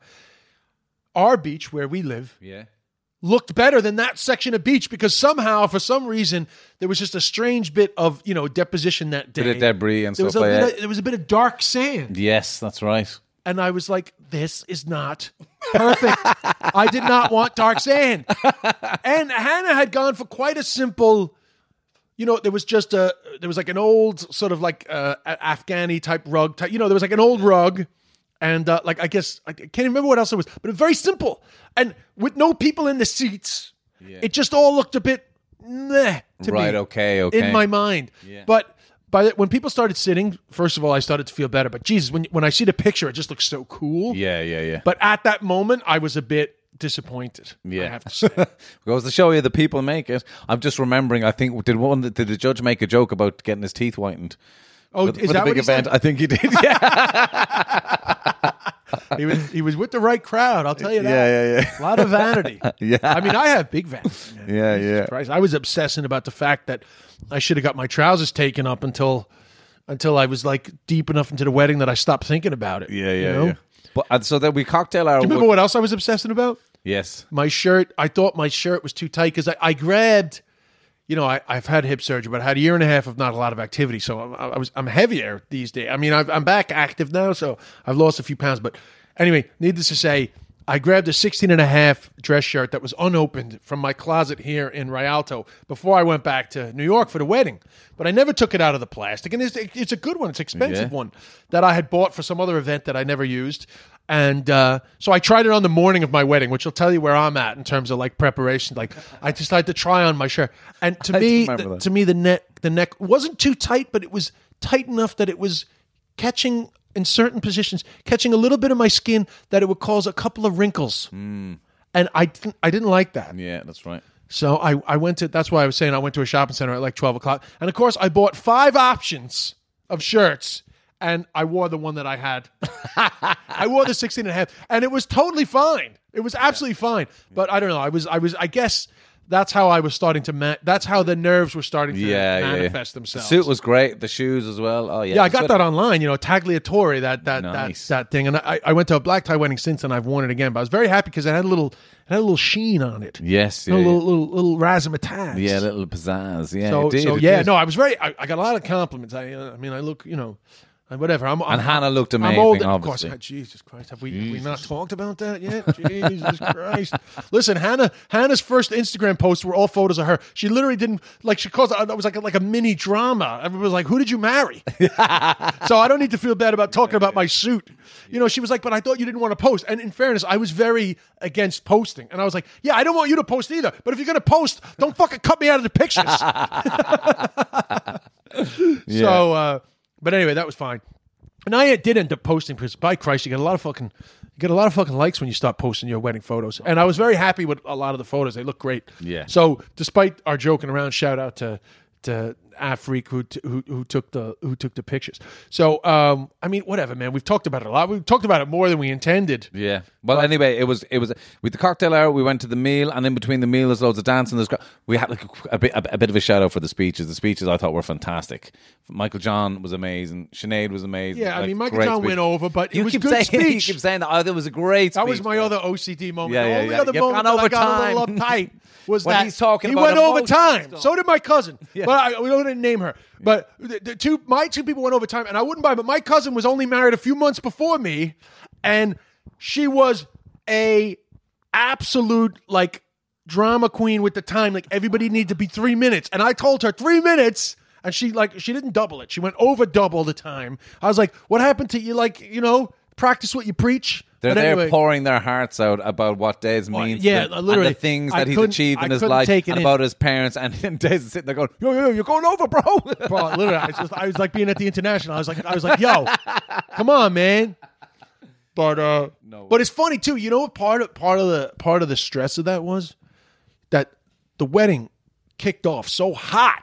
Our beach, where we live, yeah. looked better than that section of beach because somehow, for some reason, there was just a strange bit of, you know, deposition that day. Bit of debris and there was stuff a like bit that. of, there was a bit of dark sand. Yes, that's right. And I was like, this is not perfect. I did not want dark sand. And Hannah had gone for quite a simple, you know, there was just a, there was like an old sort of like uh, Afghani type rug type, you know, there was like an old rug. And uh, like, I guess, I can't remember what else it was, but it was very simple. And with no people in the seats, yeah. it just all looked a bit meh to right, me. okay, okay. In my mind. Yeah. But by the, when people started sitting, first of all, I started to feel better. But Jesus, when when I see the picture, it just looks so cool. Yeah, yeah, yeah. But at that moment, I was a bit disappointed. Yeah. I have to say. Goes to show you the people make it. I'm just remembering, I think, did one did the judge make a joke about getting his teeth whitened? Oh, for, is for that the big what he event? said? I think he did. Yeah. he was he was with the right crowd, I'll tell you that. Yeah, yeah, yeah. A lot of vanity. Yeah. I mean, I have big vanity. Man. Yeah, Jesus yeah. Christ. I was obsessing about the fact that I should have got my trousers taken up until until I was like deep enough into the wedding that I stopped thinking about it. Yeah, yeah, you know? yeah. But and so then we cocktail hour. Do you remember what else I was obsessing about? Yes. My shirt. I thought my shirt was too tight because I, I grabbed. You know, I, I've had hip surgery, but I had a year and a half of not a lot of activity, so I, I was I'm heavier these days. I mean, I've, I'm back active now, so I've lost a few pounds. But anyway, needless to say, I grabbed a sixteen and a half dress shirt that was unopened from my closet here in Rialto before I went back to New York for the wedding. But I never took it out of the plastic, and it's, it's a good one. It's an expensive Yeah. one that I had bought for some other event that I never used. And uh, so I tried it on the morning of my wedding, which will tell you where I'm at in terms of like preparation. Like I decided to try on my shirt, and to I me, remember the, that. to me, the neck, the neck wasn't too tight, but it was tight enough that it was catching in certain positions, catching a little bit of my skin that it would cause a couple of wrinkles. Mm. And I, th- I didn't like that. Yeah, that's right. So I, I went to. That's why I was saying I went to a shopping center at like twelve o'clock, and of course I bought five options of shirts. And I wore the one that I had. I wore the sixteen and a half, and it was totally fine. It was absolutely fine. But I don't know. I was, I was, I guess that's how I was starting to, ma- that's how the nerves were starting to Yeah, yeah, manifest yeah. themselves. The suit was great. The shoes as well. Oh yeah. Yeah, I it's got good. that online, you know, Tagliatore, that that Nice. that that thing. And I, I went to a black tie wedding since, and I've worn it again. But I was very happy because it had a little, it had a little sheen on it. Yes. a Yeah. little, yeah. little, little razzmatazz. Yeah, a little pizzazz. Yeah. So, it did, so it yeah, did. no, I was very. I, I got a lot of compliments. I, uh, I mean, I look, you know, and whatever. I'm, I'm, And Hannah looked amazing, I'm old, of course. obviously. uh, Jesus Christ, have we have we not talked about that yet? Jesus Christ! Listen, Hannah. Hannah's first Instagram posts were all photos of her. She literally didn't like. She caused that was like a, like a mini drama. Everyone was like, "Who did you marry?" So I don't need to feel bad about talking about my suit. You know, she was like, "But I thought you didn't want to post." And in fairness, I was very against posting, and I was like, "Yeah, I don't want you to post either. But if you're going to post, don't fucking cut me out of the pictures." So, uh, but anyway, that was fine. And I did end up posting because, by Christ, you get a lot of fucking, you get a lot of fucking likes when you start posting your wedding photos. And I was very happy with a lot of the photos; they look great. Yeah. So, despite our joking around, shout out to to Afrik who t- who who took the who took the pictures. So, um, I mean, whatever, man. We've talked about it a lot. We've talked about it more than we intended. Yeah. Well, anyway, it was it was with the cocktail hour. We went to the meal, and in between the meal, there's loads of dancing. There's we had like a, a bit a, a bit of a shout out for the speeches. The speeches I thought were fantastic. Michael John was amazing. Sinead was amazing. Yeah, I Like, mean, Michael great John speech. went over, but it You was keep good saying speech. you keep saying that. Oh, that was a great. That speech, was my man. other O C D moment. Yeah, the yeah, only yeah. other You've moment gone that I got a over little time. uptight was When that he's talking he about went over emotional time. stuff. So did my cousin. Yeah. But I, we don't name her. But the, the two, my two people went over time, and I wouldn't buy. But my cousin was only married a few months before me, and she was a absolute like drama queen with the time. Like everybody needed to be three minutes, and I told her three minutes. And she like she didn't double it. She went over double the time. I was like, "What happened to you? Like, you know, practice what you preach." They're But there anyway, pouring their hearts out about what Des Well, means, yeah, to them, literally. and the things I that he's couldn't- achieved in I his couldn't life, take it and in. about his parents. And then Des is sitting there going, "Yo, yo, you're going over, bro." bro, literally, I was, just, I was like being at the international. I was like, I was like, "Yo, come on, man." But uh, No. but it's funny too. You know what part of part of the part of the stress of that was that the wedding kicked off so hot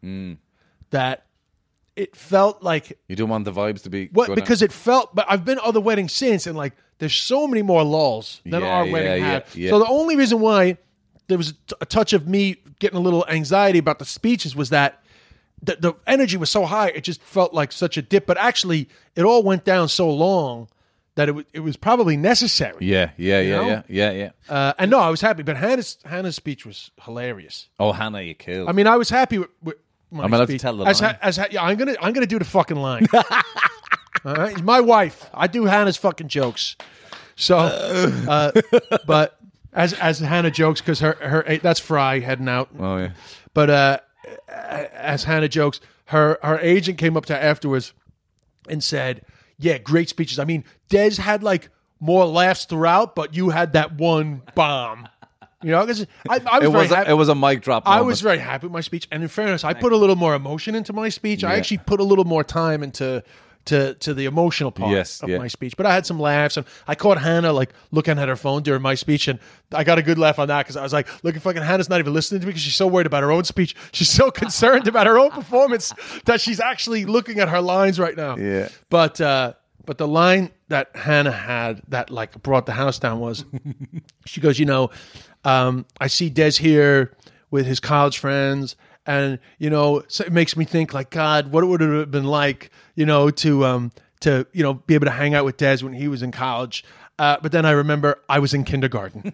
that it felt like You don't want the vibes to be what good because it felt. But I've been to other weddings since, and like there's so many more lulls than Yeah, our yeah, wedding yeah, had. yeah. So the only reason why there was a, t- a touch of me getting a little anxiety about the speeches was that the, the energy was so high, it just felt like such a dip. But actually, it all went down so long that it was it was probably necessary. Yeah, yeah, yeah, know? yeah, yeah, yeah. Uh, and no, I was happy. But Hannah's Hannah's speech was hilarious. Oh, Hannah, you killed. I mean, I was happy with. with my I'm allowed to speech. tell the as line? Ha- as ha- yeah, I'm gonna I'm gonna do the fucking line. All right, it's my wife. I do Hannah's fucking jokes. So, uh, but as as Hannah jokes, because her her that's Fry heading out. Oh yeah. But uh, as Hannah jokes, her her agent came up to her afterwards and said, "Yeah, great speeches. I mean, Des had like more laughs throughout, but you had that one bomb." You know, because I, I was It very was a, happy. it was a mic drop. I moment. was very happy with my speech, and in fairness, I put a little more emotion into my speech. I Yeah. actually put a little more time into to to the emotional part Yes, of yeah. my speech. But I had some laughs, and I caught Hannah like looking at her phone during my speech, and I got a good laugh on that because I was like, "Look, fucking Hannah's not even listening to me because she's so worried about her own speech. She's so concerned about her own performance that she's actually looking at her lines right now." Yeah. But uh, but the line that Hannah had that like brought the house down was, she goes, "You know, um, I see Des here with his college friends, and you know, so it makes me think like, God, what would it have been like, you know, to um, to you know, be able to hang out with Des when he was in college." Uh, but then I remember I was in kindergarten.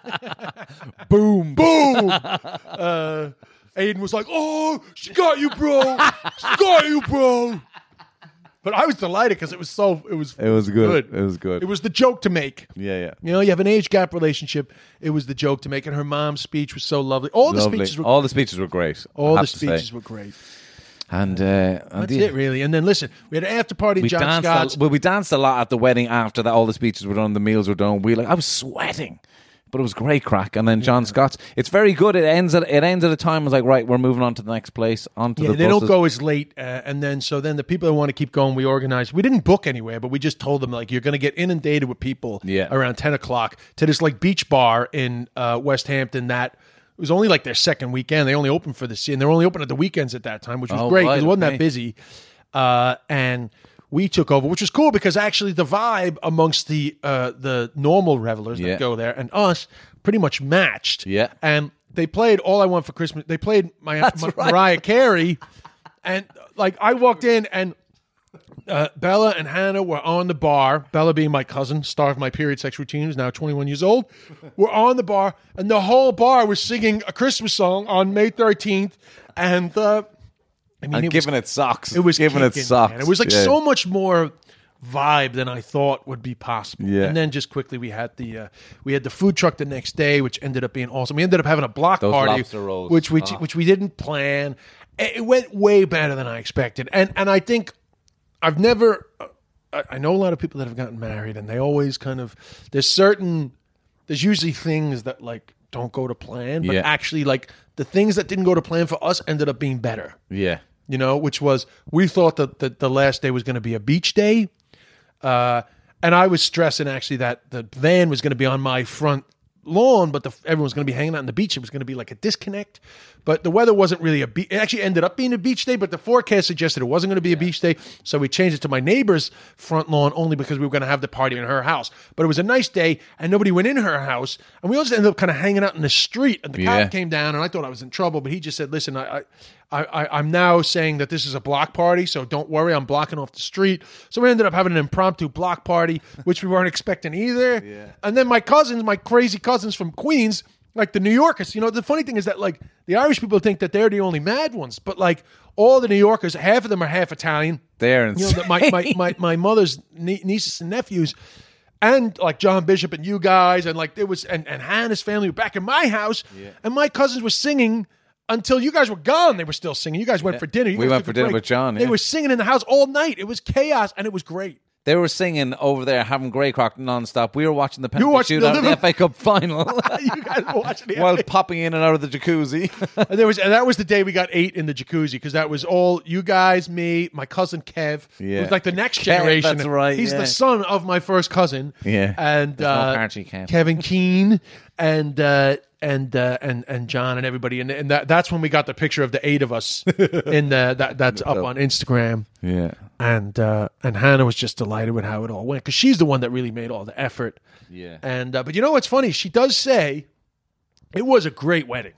Boom, boom. Uh, Aiden was like, "Oh, she got you, bro. She got you, bro." But I was delighted because it was so it was It was good. It was good. It was the joke to make. Yeah, yeah. You know, you have an age gap relationship. It was the joke to make, and her mom's speech was so lovely. All the Lovely. speeches were all the speeches were great. I all have the to say. speeches were great. And, uh, and That's the- it, really. And then listen, we had an after party. We John danced. Scott's. A, well, we danced a lot at the wedding after that. All the speeches were done, the meals were done. We like I was sweating, but it was great crack. And then John Scott's. It's very good. It ends at it ends at a time. I was like, right, we're moving on to the next place. Onto Yeah, the they buses. don't go as late, uh, and then so then the people that want to keep going, we organized. We didn't book anywhere, but we just told them like you're going to get inundated with people Yeah. around ten o'clock to this like beach bar in uh, West Hampton. That it was only like their second weekend. They only opened for the scene. They're only open at the weekends at that time, which was Oh, great. 'Cause right, it wasn't okay. that busy, uh, and we took over, which was cool because actually the vibe amongst the uh, the normal revelers Yeah. that go there and us pretty much matched. Yeah. And they played All I Want for Christmas. They played my, That's my right. Mariah Carey. And like I walked in and uh, Bella and Hannah were on the bar. Bella being my cousin, star of my period sex routine, who's now twenty-one years old. We're on the bar, and the whole bar was singing a Christmas song on May thirteenth. And uh, I mean, and it giving was, it socks. it was giving kicking, it socks. man. It was like Yeah. so much more vibe than I thought would be possible. Yeah. And then just quickly we had the uh, we had the food truck the next day, which ended up being awesome. We ended up having a block Those party, lobster rolls. which we Oh. which we didn't plan. It it went way better than I expected, and and I think I've never. I I know a lot of people that have gotten married, and they always kind of there's certain there's usually things that like don't go to plan, but Yeah. actually like the things that didn't go to plan for us ended up being better. Yeah. You know, which was we thought that the, the last day was going to be a beach day, uh, and I was stressing actually that the van was going to be on my front lawn, but the, everyone was going to be hanging out on the beach. It was going to be like a disconnect, but the weather wasn't really a beach. It actually ended up being a beach day, but the forecast suggested it wasn't going to be a beach day, so we changed it to my neighbor's front lawn only because we were going to have the party in her house. But it was a nice day, and nobody went in her house, and we all just ended up kind of hanging out in the street. And the Yeah. cop came down, and I thought I was in trouble, but he just said, "Listen, I." I I, I, I'm now saying that this is a block party, so don't worry, I'm blocking off the street. So we ended up having an impromptu block party, which we weren't expecting either. Yeah. And then my cousins, my crazy cousins from Queens, like the New Yorkers, you know, the funny thing is that like the Irish people think that they're the only mad ones, but like all the New Yorkers, half of them are half Italian. They're You know, insane. that my, my, my, my mother's nie- nieces and nephews, and like John Bishop and you guys, and like it was, and, and Hannah's family were back in my house, and my cousins were singing until you guys were gone. They were still singing. You guys went for dinner. You We guys went took for a dinner break. with John, They yeah. were singing in the house all night. It was chaos, and it was great. They were singing over there, having Grey Croc non-stop. We were watching the You were penalty watching shootout the of the F A Cup final You guys were watching the while popping in and out of the jacuzzi. and there was, and that was the day we got eight in the jacuzzi because that was all you guys, me, my cousin Kev. Yeah. It was like the next Kev, generation. that's right, He's yeah. the son of my first cousin. Yeah. and There's no uh, Archie Kev. Kevin Keane and uh, and uh, and and John and everybody, and and that, that's when we got the picture of the eight of us in the that that's up on Instagram. Yeah. And uh, and Hannah was just delighted with how it all went because she's the one that really made all the effort. Yeah. And uh, but you know what's funny? She does say it was a great wedding,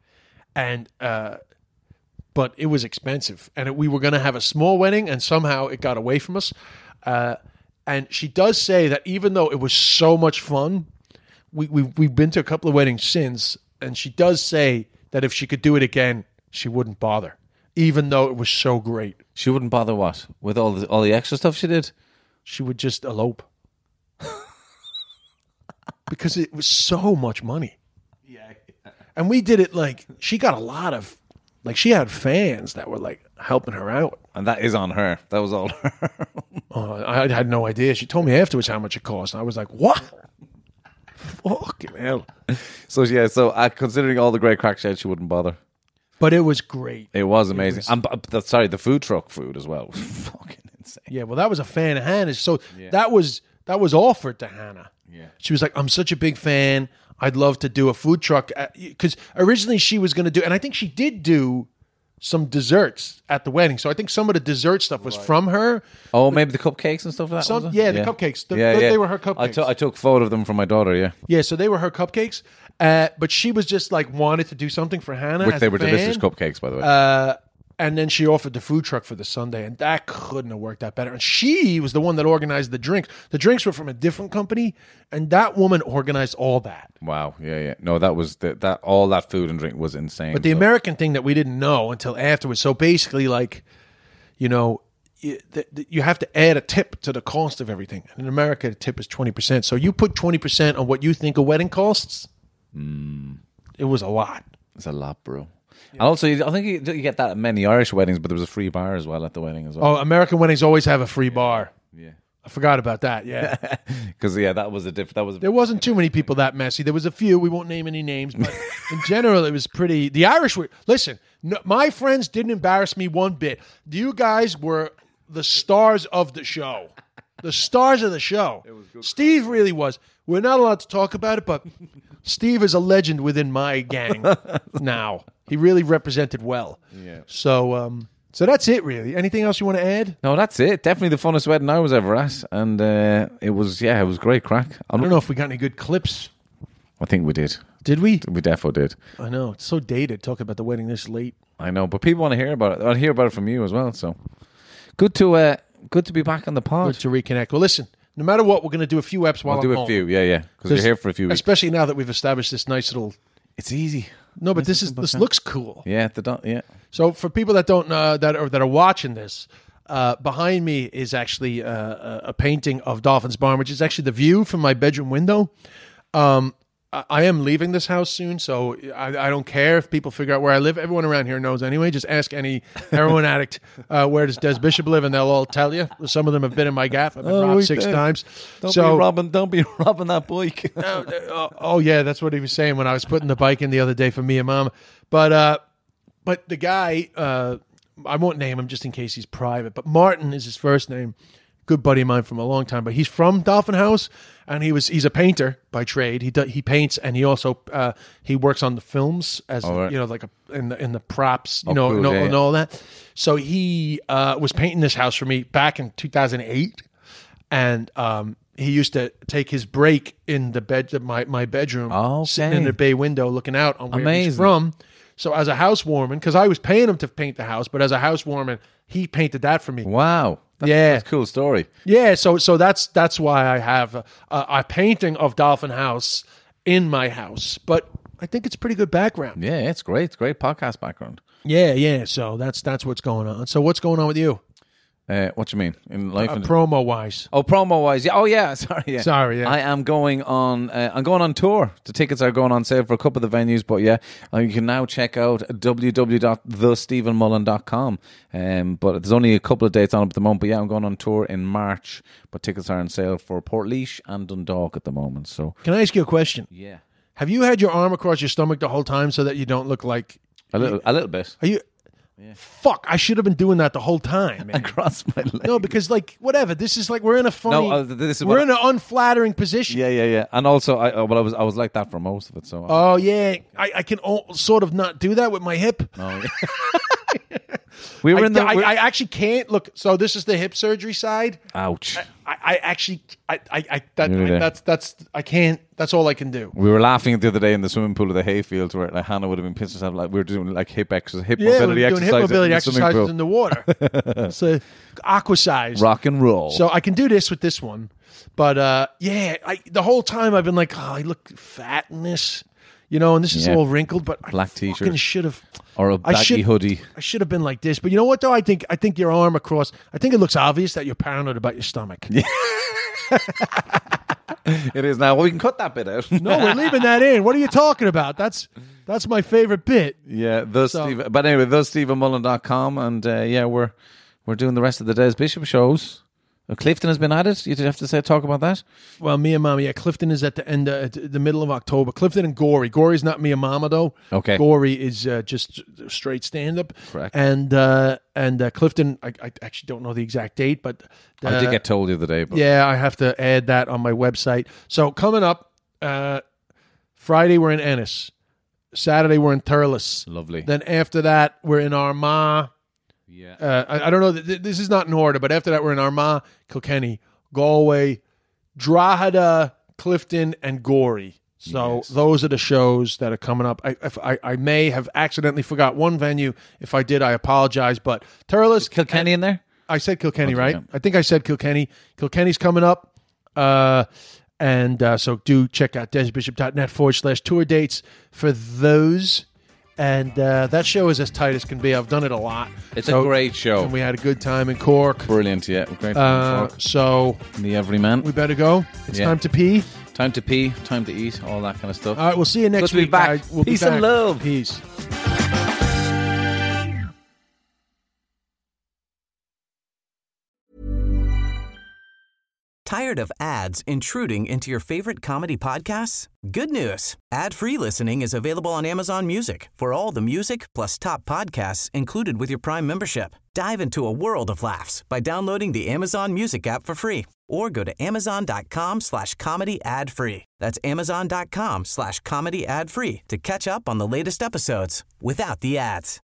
and uh, but it was expensive, and it, we were going to have a small wedding, and somehow it got away from us. Uh, and she does say that even though it was so much fun, we we we've been to a couple of weddings since, and she does say that if she could do it again, she wouldn't bother, even though it was so great. She wouldn't bother what? With all the all the extra stuff she did? She would just elope. because it was so much money. Yeah. And we did it like, she got a lot of, like she had fans that were like helping her out. And that is on her. That was all her. Oh, I had no idea. She told me afterwards how much it cost. I was like, what? Fucking hell. So, yeah, so uh, considering all the great crack she had, she wouldn't bother. But it was great. It was amazing. was- and, but, but, sorry, the food truck food as well was fucking insane. Yeah, well, that was a fan of Hannah's. So that was that was offered to Hannah. Yeah. She was like, I'm such a big fan. I'd love to do a food truck. Because originally she was going to do, and I think she did do some desserts at the wedding. So I think some of the dessert stuff was from her. Oh, maybe the cupcakes and stuff like that? Some- was it? yeah, the cupcakes. The- they- they were her I cupcakes. took I took photo of them from my daughter, yeah. Yeah, so they were her cupcakes. Uh, but she was just like wanted to do something for Hannah. Which as they a were fan. delicious cupcakes, by the way. Uh, and then she offered the food truck for the Sunday, and that couldn't have worked out better. And she was the one that organized the drinks. The drinks were from a different company, and that woman organized all that. Wow, yeah, yeah. No, that was the, that. All that food and drink was insane. But the so- American thing that we didn't know until afterwards. So basically, like, you know, you, th- th- you have to add a tip to the cost of everything. And in America, the tip is twenty percent. So you put twenty percent on what you think a wedding costs. Hmm. It was a lot. It's a lot, bro. And also, you- I think you, you get that at many Irish weddings, but there was a free bar as well at the wedding as well. Oh, American weddings always have a free bar. Yeah, I forgot about that. Yeah. because yeah, that was a diff. That was a There wasn't too many people that messy. There was a few. We won't name any names, but in general, it was pretty. The Irish were. Listen, no, my friends didn't embarrass me one bit. You guys were the stars of the show. The stars of the show. Steve really was. We're not allowed to talk about it, but Steve is a legend within my gang now. He really represented well. Yeah. So, um, so that's it, really. Anything else you want to add? No, that's it. Definitely the funnest wedding I was ever at, and uh, it was yeah, it was great crack. I don't know if we got any good clips. I think we did. Did we? We defo did. I know. It's so dated talking about the wedding this late. I know, but people want to hear about it. I'll hear about it from you as well. So good to uh, good to be back on the pod. Good to reconnect. Well, listen, no matter what, we're going to do a few eps while I'll I'm do a home. few. Yeah, yeah. Because you're here for a few weeks. Especially now that we've established this nice little. It's easy. No, but this is this looks cool. Yeah, the don't. Yeah. So for people that don't uh, that are that are watching this, uh, behind me is actually uh, a, a painting of Dolphin's Barn, which is actually the view from my bedroom window. Um, I, I am leaving this house soon, so I, I don't care if people figure out where I live. Everyone around here knows anyway. Just ask any heroin addict uh, where does Des Bishop live, and they'll all tell you. Some of them have been in my gaff. I've been Oh, robbed right six there. times. Don't so be robbing. Don't be robbing that bike. oh, uh, oh yeah, that's what he was saying when I was putting the bike in the other day for me and Mom. But uh, but the guy, uh, I won't name him just in case he's private. But Martin is his first name. Good buddy of mine from a long time. But he's from Dolphin House, and he was he's a painter by trade. He do, he paints, and he also uh, he works on the films as Oh, right. you know, like a, in the in the props, you Oh, know, cool. and, all, Yeah, and yeah. all that. So he uh, was painting this house for me back in two thousand eight, and um, he used to take his break in the bed, my my bedroom, Okay. sitting in the bay window, looking out on where he's Amazing. from. So as a housewarming, because I was paying him to paint the house, but as a housewarming, he painted that for me. Wow. That's, Yeah. That's a cool story. Yeah, so so that's that's why I have a, a painting of Dolphin House in my house. But I think it's pretty good background. Yeah, it's great. It's great podcast background. Yeah, yeah. So that's that's what's going on. So what's going on with you, Uh, what do you mean in life? uh, and promo wise? Oh, promo wise, yeah. Oh, yeah. Sorry, yeah. Sorry, yeah. I am going on. Uh, I'm going on tour. The tickets are going on sale for a couple of the venues, but yeah, uh, you can now check out w w w dot the stephen mullen dot com. Um, but there's only a couple of dates on at the moment. But yeah, I'm going on tour in March. But tickets are on sale for Portlaoise and Dundalk at the moment. So Can I ask you a question? yeah, Have you had your arm across your stomach the whole time so that you don't look like? a little, a little bit Are you? Fuck! I should have been doing that the whole time, man. across my leg. No, because like whatever. This is like we're in a funny. No, uh, this is we're what- in an unflattering position. Yeah, yeah, yeah. And also, I uh, well, I was I was like that for most of it. So Oh yeah, I, I can o- sort of not do that with my hip. Oh, yeah. we were I, in the. I, we're- I actually can't look. So this is the hip surgery side. ouch. I, I actually, I, I, I that, Nearly I there. that's that's I can't. That's all I can do. We were laughing the other day in the swimming pool of the hayfields where like Hannah would have been pissed herself. Like we were doing like hip exercise, hip Yeah, we're mobility doing exercises hip mobility in the swimming exercises pool. in the water. So aqua size. Rock and roll. So I can do this with this one, but uh, yeah, I, the whole time I've been like, oh, I look fat in this, you know, and this is Yeah. all wrinkled. But Black I t-shirt. fucking should have. or a I baggy should, hoodie. I should have been like this, but you know what though? I think I think your arm across. I think it looks obvious that you're paranoid about your stomach. Yeah. It is now. Well, we can cut that bit out. No, we're leaving that in. What are you talking about? That's that's my favorite bit. Yeah, the So- Steve. But anyway, the Stephen Mullen dot com, and uh, yeah, we're we're doing the rest of the Des Bishop shows. Uh, Clifton has been added. You did have to say talk about that. Well, Mia Mama, yeah, Clifton is at the end, of, at the middle of October. Clifton and Gory. Gory's not Mia Mama though. Okay. Gory is uh, just straight stand up. Correct. And uh, and uh, Clifton, I, I actually don't know the exact date, but uh, I did get told the other day. But yeah, I have to add that on my website. So coming up, uh, Friday we're in Ennis. Saturday we're in Thurles. Lovely. Then after that we're in Armagh. Yeah. Uh, I, I don't know. Th- this is not in order, but after that, we're in Armagh, Kilkenny, Galway, Drogheda, Clifton, and Gory. So Yes. those are the shows that are coming up. I, if I I may have accidentally forgot one venue. If I did, I apologize. But Thurles, Kilkenny in there? I said Kilkenny, Okay, right? yeah. I think I said Kilkenny. Kilkenny's coming up. Uh, and uh, so do check out desbishop.net forward slash tour dates for those. And uh, that show is as tight as can be. I've done it a lot. It's So- a great show. And we had a good time in Cork. Brilliant, yeah. Great Uh, talk. so The Everyman. we better go. It's Yeah. time to pee. Time to pee, time to eat, all that kind of stuff. All right, we'll see you next Good to be week, back. guys. We'll Peace be back. and love. Peace. Tired of ads intruding into your favorite comedy podcasts? Good news. Ad-free listening is available on Amazon Music for all the music plus top podcasts included with your Prime membership. Dive into a world of laughs by downloading the Amazon Music app for free or go to amazon.com slash comedy ad free. That's amazon.com slash comedy ad free to catch up on the latest episodes without the ads.